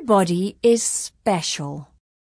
Everybody is special.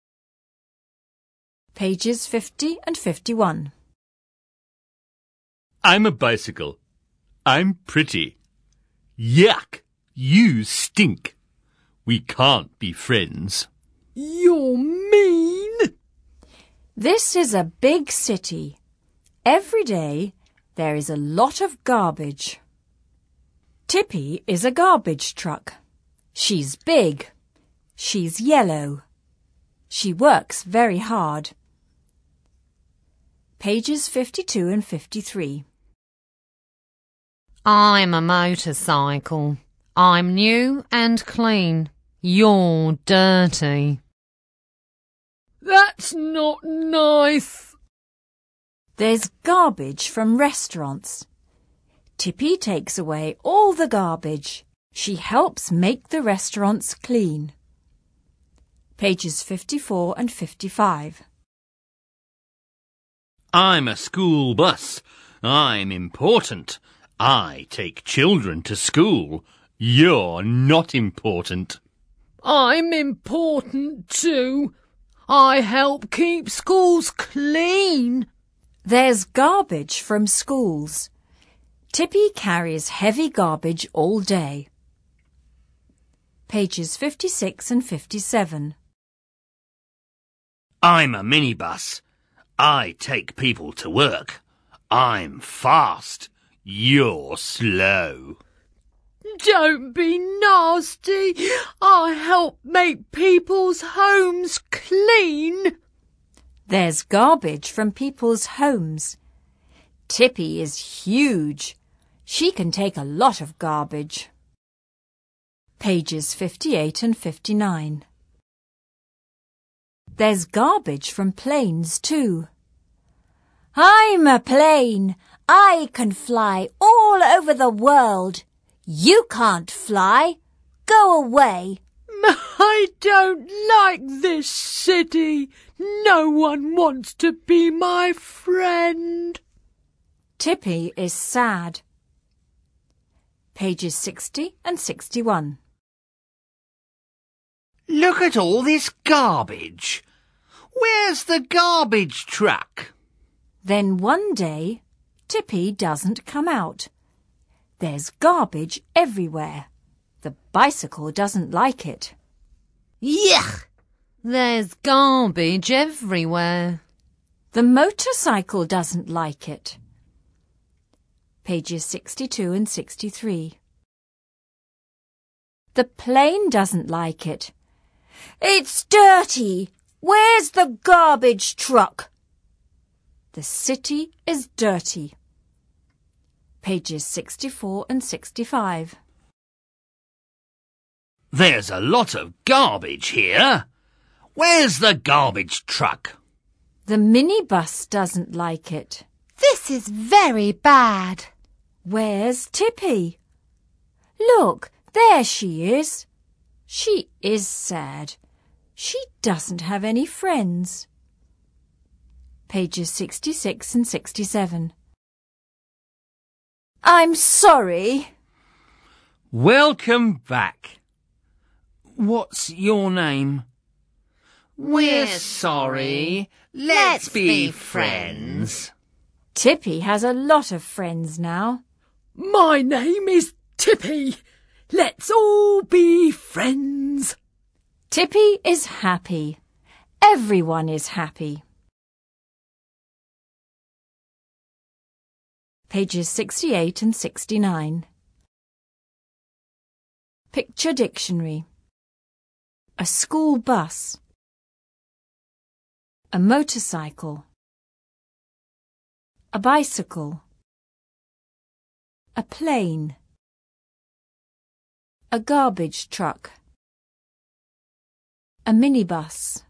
Pages 50 and 51. I'm a bicycle. I'm pretty. Yuck! You stink. We can't be friends. You're mean. This is a big city. Every day there is a lot of garbage. Tippy is a garbage truck. She's big. She's yellow. She works very hard. Pages 52 and 53. I'm a motorcycle. I'm new and clean. You're dirty. That's not nice. There's garbage from restaurants. Tippy takes away all the garbage. She helps make the restaurants clean. Pages 54 and 55. I'm a school bus. I'm important. I take children to school. You're not important. I'm important too. I help keep schools clean. There's garbage from schools. Tippy carries heavy garbage all day. Pages 56 and 57. I'm a minibus. I take people to work. I'm fast. You're slow. Don't be nasty. I help make people's homes clean. There's garbage from people's homes. Tippy is huge. She can take a lot of garbage. Pages 58 and 59. There's garbage from planes too. I'm a plane. I can fly all over the world. You can't fly. Go away. I don't like this city. No one wants to be my friend. Tippy is sad. Pages 60 and 61. Look at all this garbage. Where's the garbage truck? Then one day, Tippy doesn't come out. There's garbage everywhere. The bicycle doesn't like it. Yuck! There's garbage everywhere. The motorcycle doesn't like it. Pages 62 and 63. The plane doesn't like it. It's dirty. Where's the garbage truck? The city is dirty. Pages 64 and 65. There's a lot of garbage here. Where's the garbage truck? The minibus doesn't like it. This is very bad. Where's Tippy? Look, there she is. She is sad. She doesn't have any friends. Pages 66 and 67. I'm sorry. Welcome back. What's your name? We're sorry. Let's be friends. Tippy has a lot of friends now. My name is Tippy. Let's all be friends. Tippy is happy. Everyone is happy. Pages 68 and 69. Picture dictionary. A school bus. A motorcycle. A bicycle. A plane. A garbage truck. A minibus.